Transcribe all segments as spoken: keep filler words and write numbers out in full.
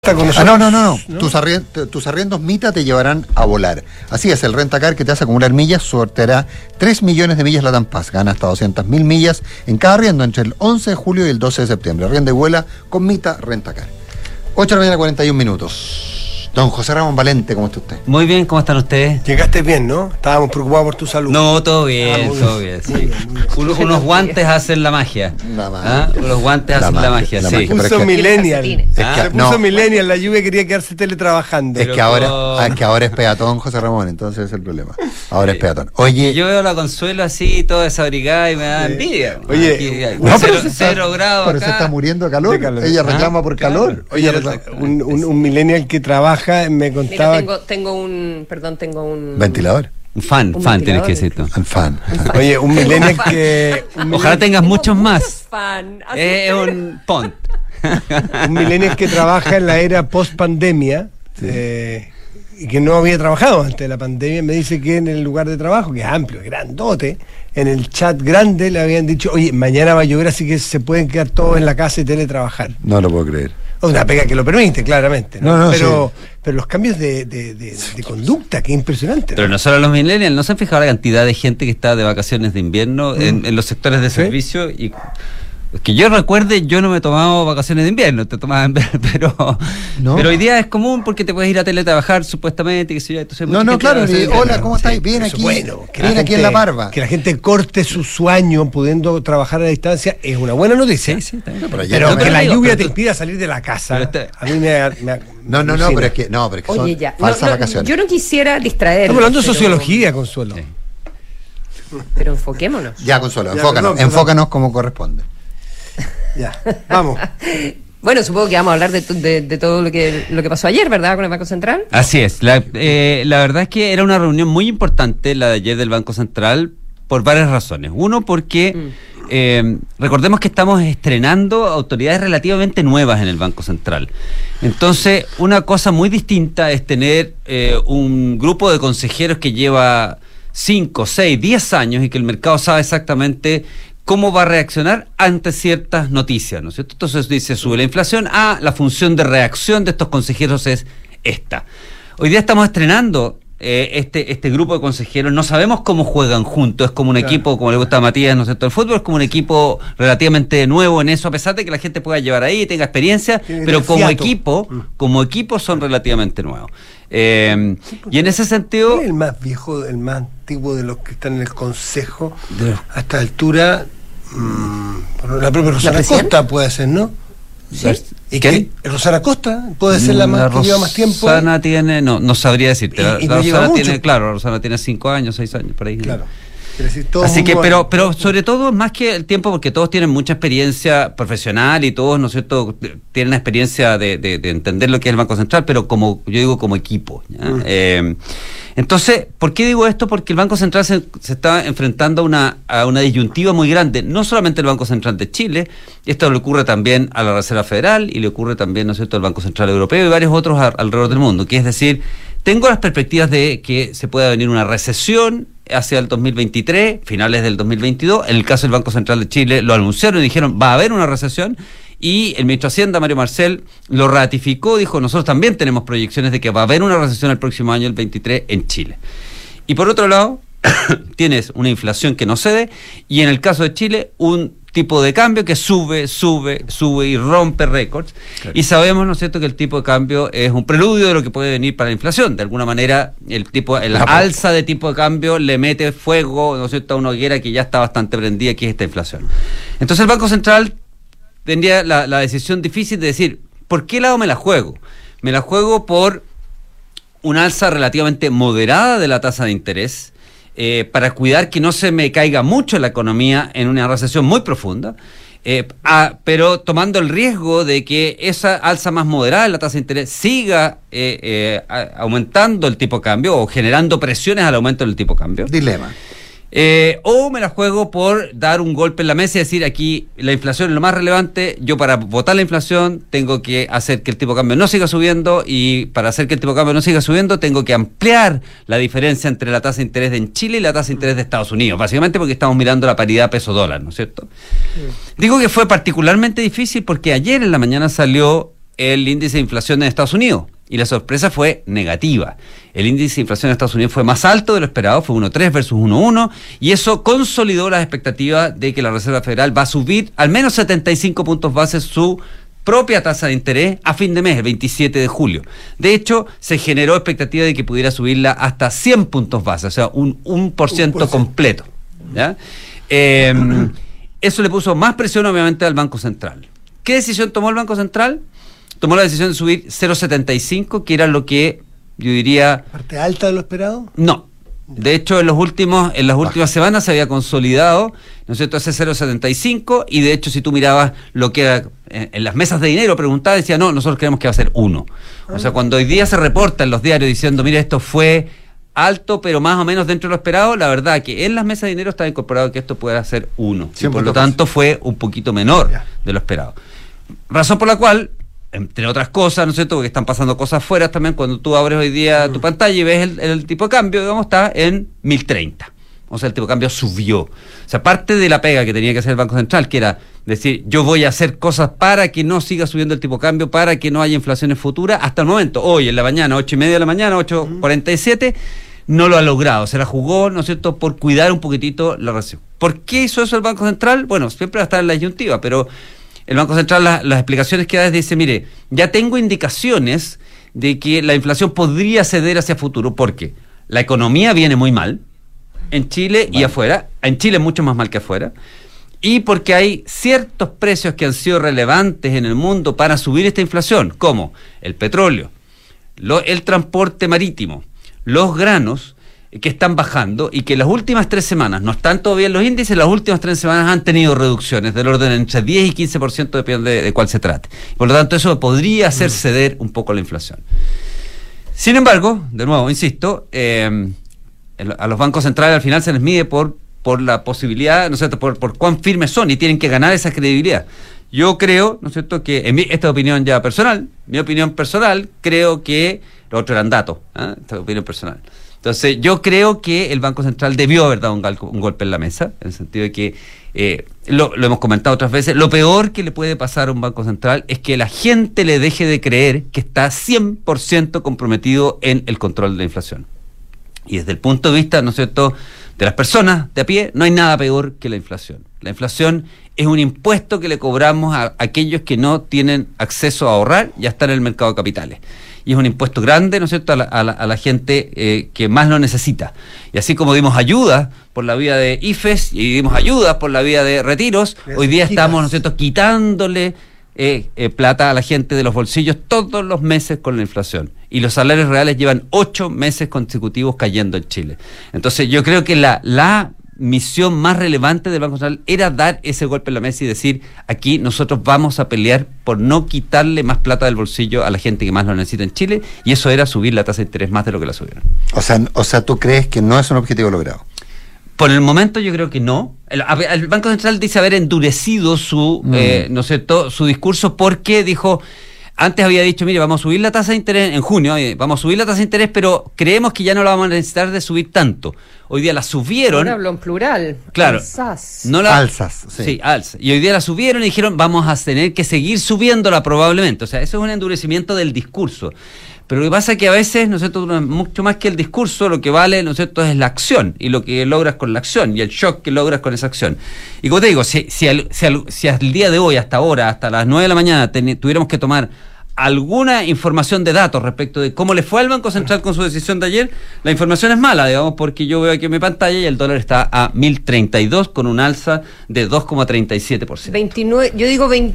Ah, no, no, no, no. ¿no? Tus, arriendos, tus arriendos Mita te llevarán a volar. Así es, el Rentacar que te hace acumular millas sorteará tres millones de millas LATAM Pass. Gana hasta doscientas mil millas en cada arriendo entre el once de julio y el doce de septiembre. Arrienda y vuela con Mita Rentacar. ocho de la mañana, cuarenta y un minutos. Don José Ramón Valente, ¿cómo está usted? Muy bien, ¿cómo están ustedes? Llegaste bien, ¿no? Estábamos preocupados por tu salud. No, todo bien, ah, todo bien, sí. Muy bien, muy bien. Unos, unos guantes hacen la magia. La magia. ¿Ah? Los guantes la hacen magia, la magia, la sí. Se puso millennial. Es que, se puso no, millennial, la lluvia quería quedarse teletrabajando. Es que ahora, con... es que ahora es peatón, José Ramón, entonces es el problema. Ahora sí. Es peatón. Oye, yo veo la Consuelo así, toda desabrigada y me da sí. envidia. Oye, aquí, no, cero, pero cero grados Pero acá. se está muriendo de calor. De calor. Ella reclama ¿Ah? por calor. Oye, reclama. Un, un, un millennial que trabaja me contaba. Mira, tengo, tengo un, perdón, tengo un ventilador. Un fan, un fan tienes que decir tú. Un fan. Oye, un millennial que... Un Ojalá tengas muchos más. Fan. Es eh, un pont. Un millennial que trabaja en la era post-pandemia sí. eh, y que no había trabajado antes de la pandemia, me dice que en el lugar de trabajo, que es amplio, grandote, en el chat grande le habían dicho, oye, mañana va a llover, así que se pueden quedar todos en la casa y teletrabajar. No lo puedo creer. Una pega que lo permite, claramente, ¿no? No, no, pero, sí. pero los cambios de, de, de, de conducta, que es impresionante, ¿no? Pero no solo los millennials, ¿no se han fijado la cantidad de gente que está de vacaciones de invierno mm. en, en los sectores de ¿Sí? servicio? Y que yo recuerde, yo no me he tomado vacaciones de invierno, te tomaban, pero no. pero hoy día es común porque te puedes ir a teletrabajar supuestamente, que sé yo, entonces no, no, claro, y, hola, ¿cómo sí, estáis? Bien aquí, bueno, que bien gente, aquí en La Parva. Que la gente corte su sueño pudiendo trabajar a distancia es una buena noticia. Sí, sí, también. No, pero, pero no, que pero la digo, lluvia te impida salir de la casa. Este, a mí me, me No, no, no, pero es que no, pero es que Oye, son ya. falsas no, no, vacaciones. Yo no quisiera distraer. Estamos hablando de pero... sociología, Consuelo. Sí. Pero enfoquémonos. Ya, Consuelo, ya, enfócanos, perdón, enfócanos como corresponde. Ya, vamos. Bueno, supongo que vamos a hablar de, de, de todo lo que lo que pasó ayer, ¿verdad? Con el Banco Central. Así es. La, eh, la verdad es que era una reunión muy importante la de ayer del Banco Central por varias razones. Uno, porque mm. eh, recordemos que estamos estrenando autoridades relativamente nuevas en el Banco Central. Entonces, una cosa muy distinta es tener eh, un grupo de consejeros que lleva cinco, seis, diez años y que el mercado sabe exactamente cómo va a reaccionar ante ciertas noticias, ¿no es cierto? Entonces dice, sube la inflación, ah, la función de reacción de estos consejeros es esta. Hoy día estamos estrenando eh, este, este grupo de consejeros, no sabemos cómo juegan juntos, es como un claro. equipo, como le gusta a Matías, ¿no es cierto? El fútbol es como un equipo relativamente nuevo en eso, a pesar de que la gente pueda llevar ahí, tenga experiencia, Tiene pero como fiato. equipo, mm. como equipo son relativamente nuevos. Eh, sí, y en ese sentido... ¿Cuál es el más viejo, el más antiguo de los que están en el Consejo de... a esta altura? Mmm, la propia Rosana ¿La Costa puede ser, ¿no? ¿Sí? ¿Y qué? ¿Rosana Costa puede ser la, la más que lleva más tiempo? Rosana tiene, no, no sabría decirte. La, y, y la no Rosana tiene, claro, Rosana tiene cinco años, seis años, por ahí. Claro. Decir, todo Así que, pero, año. pero sobre todo, más que el tiempo, porque todos tienen mucha experiencia profesional y todos, ¿no es cierto?, tienen la experiencia de, de, de entender lo que es el Banco Central, pero como, yo digo, como equipo. ¿ya? Mm. Eh, entonces, ¿por qué digo esto? Porque el Banco Central se, se está enfrentando a una, a una disyuntiva muy grande, no solamente el Banco Central de Chile, esto le ocurre también a la Reserva Federal y le ocurre también, ¿no es cierto?, al Banco Central Europeo y varios otros a, alrededor del mundo, que es decir, tengo las perspectivas de que se pueda venir una recesión hacia el dos mil veintitrés, finales del dos mil veintidós. En el caso del Banco Central de Chile lo anunciaron y dijeron va a haber una recesión, y el ministro de Hacienda, Mario Marcel, lo ratificó, dijo nosotros también tenemos proyecciones de que va a haber una recesión el próximo año, el veintitrés, en Chile. Y por otro lado, tienes una inflación que no cede, y en el caso de Chile, un tipo de cambio que sube, sube, sube y rompe récords. Claro. Y sabemos, ¿no es cierto?, que el tipo de cambio es un preludio de lo que puede venir para la inflación. De alguna manera, el tipo, el la alza de tipo de cambio le mete fuego, ¿no es cierto?, a una hoguera que ya está bastante prendida, que es esta inflación. Entonces el Banco Central tendría la, la decisión difícil de decir, ¿por qué lado me la juego? Me la juego por una alza relativamente moderada de la tasa de interés, Eh, para cuidar que no se me caiga mucho la economía en una recesión muy profunda, eh, a, pero tomando el riesgo de que esa alza más moderada de la tasa de interés siga eh, eh, a, aumentando el tipo de cambio o generando presiones al aumento del tipo de cambio. Dilema. Eh, o me la juego por dar un golpe en la mesa y decir aquí la inflación es lo más relevante, yo para votar la inflación tengo que hacer que el tipo de cambio no siga subiendo, y para hacer que el tipo de cambio no siga subiendo tengo que ampliar la diferencia entre la tasa de interés de en Chile y la tasa de interés de Estados Unidos, básicamente porque estamos mirando la paridad peso-dólar, ¿no es cierto? Sí. Digo que fue particularmente difícil porque ayer en la mañana salió el índice de inflación en Estados Unidos. Y la sorpresa fue negativa. El índice de inflación en Estados Unidos fue más alto de lo esperado, fue uno coma tres versus uno coma uno, y eso consolidó las expectativas de que la Reserva Federal va a subir al menos setenta y cinco puntos base su propia tasa de interés a fin de mes, el veintisiete de julio. De hecho, se generó expectativa de que pudiera subirla hasta cien puntos base, o sea, un uno por ciento completo. ¿Ya? Eh, eso le puso más presión, obviamente, al Banco Central. ¿Qué decisión tomó el Banco Central? Tomó la decisión de subir cero coma setenta y cinco, que era lo que yo diría... ¿Parte alta de lo esperado? No. De hecho, en los últimos, en las últimas semanas se había consolidado, ¿no es cierto?, ese cero coma setenta y cinco, y de hecho, si tú mirabas lo que era en, en las mesas de dinero, preguntaba, decía, no, nosotros creemos que va a ser uno. O sea, cuando hoy día se reporta en los diarios diciendo, mira, esto fue alto, pero más o menos dentro de lo esperado, la verdad que en las mesas de dinero estaba incorporado que esto pueda ser uno. Y por lo tanto, fue un poquito menor de lo esperado. Razón por la cual, entre otras cosas, ¿no es cierto?, porque están pasando cosas fuera también, cuando tú abres hoy día tu pantalla y ves el, el tipo de cambio, digamos, está en mil treinta. O sea, el tipo de cambio subió. O sea, parte de la pega que tenía que hacer el Banco Central, que era decir, yo voy a hacer cosas para que no siga subiendo el tipo de cambio, para que no haya inflaciones futuras, hasta el momento, hoy en la mañana, ocho y media de la mañana, ocho cuarenta y siete, no lo ha logrado. Se la jugó, ¿no es cierto?, por cuidar un poquitito la recesión. ¿Por qué hizo eso el Banco Central? Bueno, siempre va a estar en la disyuntiva, pero el Banco Central, la, las explicaciones que da es, dice, mire, ya tengo indicaciones de que la inflación podría ceder hacia futuro, porque la economía viene muy mal en Chile y afuera, en Chile mucho más mal que afuera, y porque hay ciertos precios que han sido relevantes en el mundo para subir esta inflación, como el petróleo, lo, el transporte marítimo, los granos, que están bajando y que las últimas tres semanas, no están todavía en los índices, las últimas tres semanas han tenido reducciones del orden entre diez y quince por ciento, depende de, de cuál se trate. Por lo tanto, eso podría hacer ceder un poco la inflación. Sin embargo, de nuevo, insisto, eh, a los bancos centrales al final se les mide por, por la posibilidad, ¿no es cierto?, por, por cuán firmes son y tienen que ganar esa credibilidad. Yo creo, ¿no es cierto?, que en mi, esta opinión ya personal, mi opinión personal, creo que los otros eran datos, ¿eh? Esta opinión personal. Entonces, yo creo que el Banco Central debió haber dado un, gal, un golpe en la mesa, en el sentido de que, eh, lo, lo hemos comentado otras veces, lo peor que le puede pasar a un Banco Central es que la gente le deje de creer que está cien por ciento comprometido en el control de la inflación. Y desde el punto de vista, ¿no es cierto?, de las personas de a pie, no hay nada peor que la inflación. La inflación es un impuesto que le cobramos a aquellos que no tienen acceso a ahorrar y a estar en el mercado de capitales. Y es un impuesto grande, ¿no es cierto?, a la, a la, a la gente eh, que más lo necesita. Y así como dimos ayuda por la vía de I F E S y dimos ayuda por la vía de retiros, hoy día estamos, ¿no es cierto?, quitándole eh, eh, plata a la gente de los bolsillos todos los meses con la inflación. Y los salarios reales llevan ocho meses consecutivos cayendo en Chile. Entonces yo creo que la, la misión más relevante del Banco Central era dar ese golpe en la mesa y decir, aquí nosotros vamos a pelear por no quitarle más plata del bolsillo a la gente que más lo necesita en Chile, y eso era subir la tasa de interés más de lo que la subieron. O sea, o sea, ¿tú crees que no es un objetivo logrado? Por el momento yo creo que no. El, el Banco Central dice haber endurecido su, mm. eh, no sé, todo, su discurso, porque dijo... Antes había dicho, mire, vamos a subir la tasa de interés en junio, vamos a subir la tasa de interés, pero creemos que ya no la vamos a necesitar de subir tanto. Hoy día la subieron. Ahora hablo en plural. Claro. Alzas. No la, alzas. Sí. Sí, alzas. Y hoy día la subieron y dijeron, vamos a tener que seguir subiéndola probablemente. O sea, eso es un endurecimiento del discurso. Pero lo que pasa es que a veces, ¿no es cierto?, mucho más que el discurso, lo que vale, ¿no es cierto?, es la acción, y lo que logras con la acción, y el shock que logras con esa acción. Y como te digo, si, si, al, si, al, si al día de hoy, hasta ahora, hasta las nueve de la mañana, ten, tuviéramos que tomar alguna información de datos respecto de cómo le fue al Banco Central con su decisión de ayer, la información es mala, digamos, porque yo veo aquí en mi pantalla y el dólar está a mil treinta y dos con un alza de dos coma treinta y siete por ciento. veintinueve, yo digo veinte,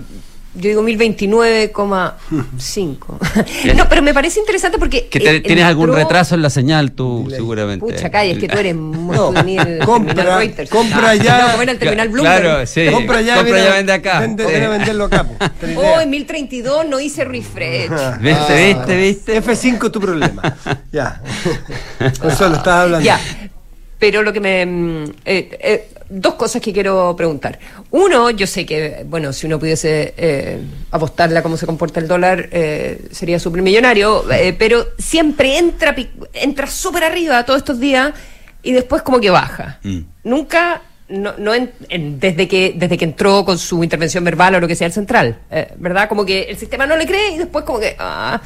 yo digo mil veintinueve coma cinco. No, pero me parece interesante porque... Que te, ¿Tienes algún retraso en la señal tú, le, seguramente? Pucha, calla, es que tú eres muy no, juvenil. compra, Reuters. compra ya. No, como en el terminal Bloomberg. Claro, sí. Compra ya, compra mira, ya, vende acá. Vende, sí. venderlo acá. Oh, en mil treinta y dos no hice refresh. ¿Viste, ah, viste, viste? F cinco tu problema. Ya. Eso lo estás hablando. Ya. Pero lo que me... Eh, eh, dos cosas que quiero preguntar. Uno, yo sé que, bueno, si uno pudiese eh, apostarle a cómo se comporta el dólar, eh, sería supermillonario, eh, pero siempre entra entra súper arriba todos estos días y después como que baja. Mm. Nunca no, no en, en, desde que desde que entró con su intervención verbal o lo que sea el central, eh, ¿verdad? Como que el sistema no le cree y después como que ah,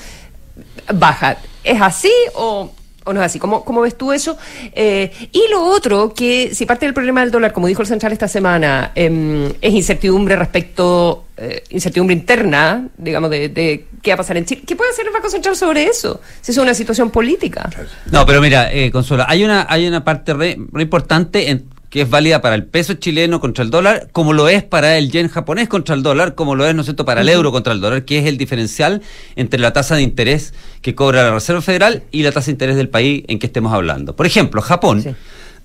baja. ¿Es así o, o no es así? ¿Cómo, cómo ves tú eso? Eh, y lo otro, que si parte del problema del dólar, como dijo el central esta semana, eh, es incertidumbre respecto, eh, incertidumbre interna, digamos, de, de qué va a pasar en Chile. ¿Qué puede hacer el Banco Central sobre eso? Si es una situación política. No, pero mira, eh, Consuelo, hay una, hay una parte re, re importante en que es válida para el peso chileno contra el dólar, como lo es para el yen japonés contra el dólar, como lo es, ¿no es cierto?, para el euro contra el dólar, que es el diferencial entre la tasa de interés que cobra la Reserva Federal y la tasa de interés del país en que estemos hablando. Por ejemplo, Japón sí.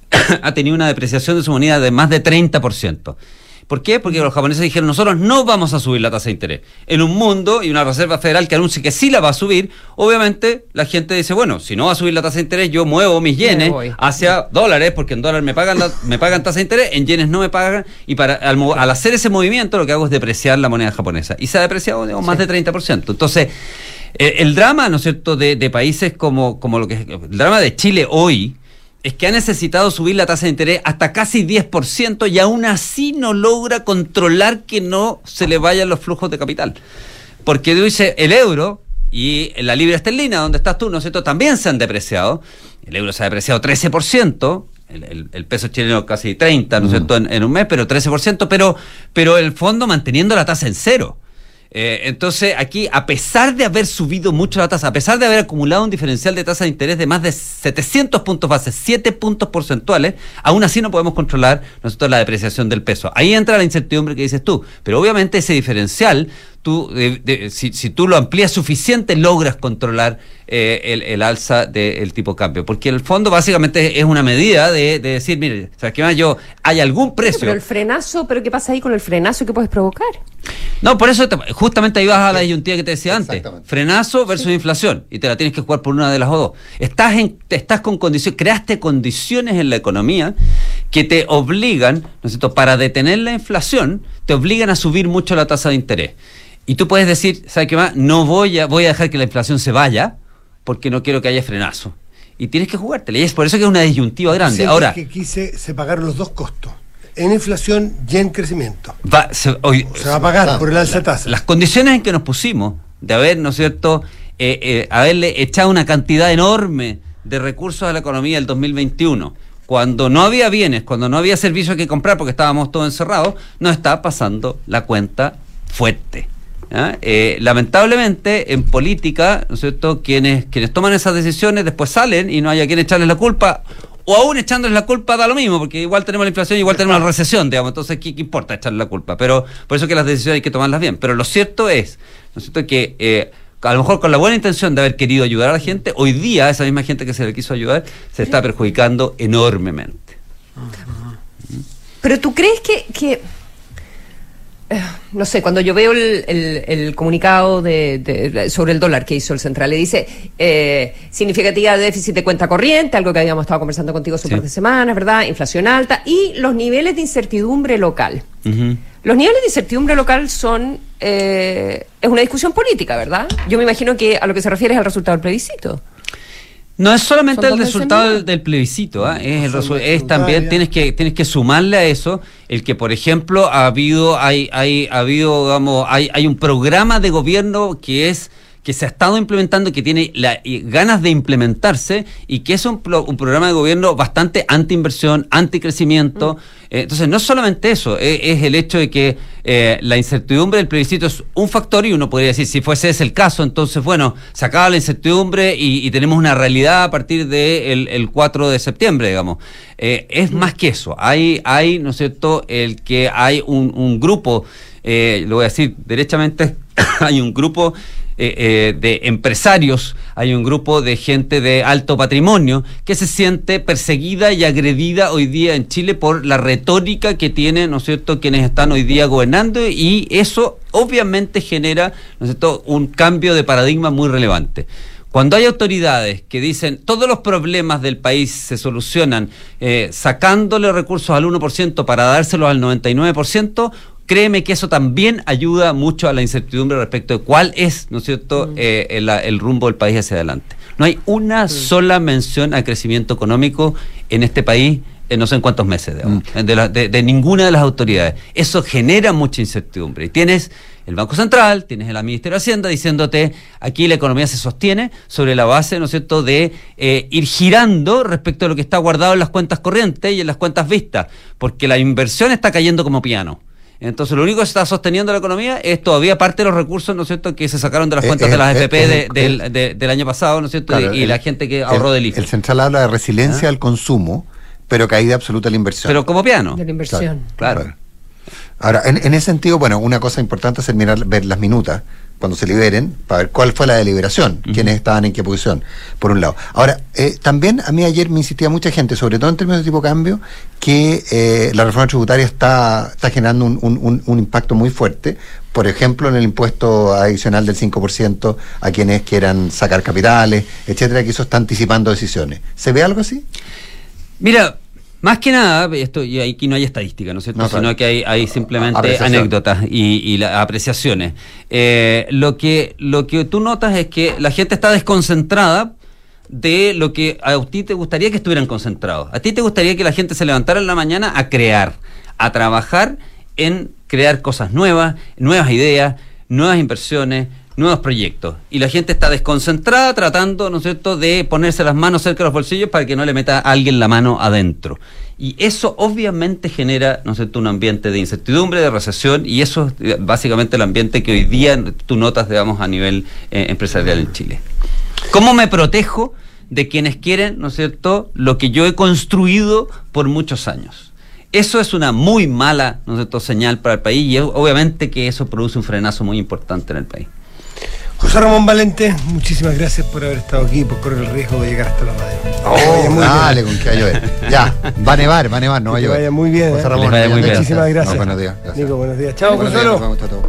ha tenido una depreciación de su moneda de más de treinta por ciento. ¿Por qué? Porque los japoneses dijeron, nosotros no vamos a subir la tasa de interés. En un mundo y una Reserva Federal que anuncia que sí la va a subir, obviamente la gente dice, bueno, si no va a subir la tasa de interés, yo muevo mis yenes hacia dólares, porque en dólares me pagan la, me pagan tasa de interés, en yenes no me pagan, y para al, al hacer ese movimiento lo que hago es depreciar la moneda japonesa. Y se ha depreciado digamos, más sí. de treinta por ciento. Entonces, el, el drama, ¿no es cierto?, de, de países como, como lo que el drama de Chile hoy, es que ha necesitado subir la tasa de interés hasta casi diez por ciento y aún así no logra controlar que no se le vayan los flujos de capital. Porque dice, el euro y la libra esterlina, donde estás tú, ¿no es cierto?, también se han depreciado. El euro se ha depreciado trece por ciento, el, el, el peso chileno casi treinta por ciento, ¿no es cierto?, en, en un mes, pero trece por ciento, pero, pero el fondo manteniendo la tasa en cero. Eh, entonces aquí, a pesar de haber subido mucho la tasa, a pesar de haber acumulado un diferencial de tasa de interés de más de setecientos puntos base, siete puntos porcentuales, aún así no podemos controlar nosotros la depreciación del peso. Ahí entra la incertidumbre que dices tú, pero obviamente ese diferencial, tú, de, de, si, si tú lo amplías suficiente, logras controlar eh, el, el alza del tipo de cambio, porque el fondo básicamente es una medida de, de decir, mire, ¿sabes qué más? Yo, hay algún precio. Pero el frenazo, ¿pero qué pasa ahí con el frenazo que puedes provocar? No, por eso te, justamente ahí vas a la disyuntiva que te decía antes. Frenazo versus sí. inflación. Y te la tienes que jugar por una de las o dos. Estás en, estás con condiciones, creaste condiciones en la economía que te obligan, ¿no es cierto?, para detener la inflación, te obligan a subir mucho la tasa de interés. Y tú puedes decir, ¿sabes qué más? No voy a, voy a dejar que la inflación se vaya porque no quiero que haya frenazo. Y tienes que jugártela. Y es por eso que es una disyuntiva grande. Sí, ahora, es que aquí se, se pagaron los dos costos. En inflación y en crecimiento. Va, se, hoy, se va a pagar no, por el alza de tasa. Las condiciones en que nos pusimos de haber, ¿no es cierto?, eh, eh, haberle echado una cantidad enorme de recursos a la economía del dos mil veintiuno, cuando no había bienes, cuando no había servicios que comprar porque estábamos todos encerrados, nos está pasando la cuenta fuerte. Eh, lamentablemente en política, ¿no es cierto?, quienes, quienes toman esas decisiones después salen y no hay a quien echarles la culpa. O aún echándoles la culpa da lo mismo, porque igual tenemos la inflación y igual tenemos la recesión, digamos, entonces ¿qué, qué importa echarle la culpa? Pero por eso que las decisiones hay que tomarlas bien. Pero lo cierto es, ¿no es cierto?, que eh, a lo mejor con la buena intención de haber querido ayudar a la gente, hoy día esa misma gente que se le quiso ayudar se está perjudicando enormemente. Pero tú crees que... que... no sé, cuando yo veo el, el, el comunicado de, de, sobre el dólar que hizo el central, le dice eh, significativa déficit de cuenta corriente, algo que habíamos estado conversando contigo hace un par de semanas, ¿verdad? Inflación alta y los niveles de incertidumbre local. Uh-huh. Los niveles de incertidumbre local son eh, es una discusión política, ¿verdad? Yo me imagino que a lo que se refiere es al resultado del plebiscito. No es solamente el resultado del, del plebiscito, ¿eh? es, el resu- es también tienes que tienes que sumarle a eso el que, por ejemplo, ha habido hay hay ha habido digamos hay hay un programa de gobierno que es que se ha estado implementando, que tiene la, y ganas de implementarse y que es un, un programa de gobierno bastante anti-inversión, anti-crecimiento. Mm. Eh, entonces, no solamente eso, es, es el hecho de que eh, la incertidumbre del plebiscito es un factor y uno podría decir, si fuese ese el caso, entonces, bueno, se acaba la incertidumbre y, y tenemos una realidad a partir del de el cuatro de septiembre, digamos. Eh, es mm. más que eso. Hay, hay, ¿no es cierto?, el que hay un, un grupo, eh, lo voy a decir derechamente, hay un grupo Eh, eh, de empresarios, hay un grupo de gente de alto patrimonio que se siente perseguida y agredida hoy día en Chile por la retórica que tienen, ¿no es cierto?, quienes están hoy día gobernando, y eso obviamente genera, ¿no es cierto?, un cambio de paradigma muy relevante. Cuando hay autoridades que dicen todos los problemas del país se solucionan eh, sacándole recursos al uno por ciento para dárselos al noventa y nueve por ciento, créeme que eso también ayuda mucho a la incertidumbre respecto de cuál es, ¿no es cierto?, mm. eh, el, el rumbo del país hacia adelante. No hay una mm. sola mención a crecimiento económico en este país en no sé en cuántos meses, digamos, mm. de, la, de, de ninguna de las autoridades. Eso genera mucha incertidumbre. Y tienes el Banco Central, tienes el Ministerio de Hacienda diciéndote, aquí la economía se sostiene sobre la base, ¿no es cierto?, de eh, ir girando respecto a lo que está guardado en las cuentas corrientes y en las cuentas vistas, porque la inversión está cayendo como piano. Entonces lo único que está sosteniendo la economía es todavía parte de los recursos, ¿no es cierto?, que se sacaron de las cuentas eh, eh, de las A F P eh, de, eh, del, de, del año pasado, ¿no es cierto?, claro, y, y el, la gente que ahorró el, del I F E. El Central habla de resiliencia ¿Ah? al consumo, pero caída absoluta de la inversión. Pero como piano. De la inversión. Claro. claro. Ahora, en, en ese sentido, bueno, una cosa importante es mirar, ver las minutas cuando se liberen, para ver cuál fue la deliberación, uh-huh. quiénes estaban en qué posición, por un lado. Ahora, eh, también a mí ayer me insistía mucha gente, sobre todo en términos de tipo cambio, que eh, la reforma tributaria está, está generando un, un, un impacto muy fuerte, por ejemplo, en el impuesto adicional del cinco por ciento a quienes quieran sacar capitales, etcétera, que eso está anticipando decisiones. ¿Se ve algo así? Mira, más que nada, esto, y aquí no hay estadística, ¿no es cierto?, no, claro. sino que hay, hay simplemente Apreciación. anécdotas y, y la, apreciaciones. Eh, lo que lo que tú notas es que la gente está desconcentrada de lo que a ti te gustaría que estuvieran concentrados. A ti te gustaría que la gente se levantara en la mañana a crear, a trabajar en crear cosas nuevas, nuevas ideas, nuevas inversiones, nuevos proyectos, y la gente está desconcentrada tratando, ¿no es cierto?, de ponerse las manos cerca de los bolsillos para que no le meta a alguien la mano adentro, y eso obviamente genera, ¿no es cierto?, un ambiente de incertidumbre, de recesión, y eso es básicamente el ambiente que hoy día tú notas, digamos, a nivel eh, empresarial en Chile. ¿Cómo me protejo de quienes quieren, ¿no es cierto?, lo que yo he construido por muchos años? Eso es una muy mala, ¿no es cierto?, señal para el país, y obviamente que eso produce un frenazo muy importante en el país. José Ramón Valente, muchísimas gracias por haber estado aquí y por correr el riesgo de llegar hasta la radio. Oh, muy dale, bien. Con que va a llover. Ya, va a nevar, va a nevar, no va a llover. Que vaya muy bien. José ¿eh? Ramón, vaya muy bien. Muchísimas gracias. No, buenos días. Gracias. Nico, buenos días. Chao, Gonzalo.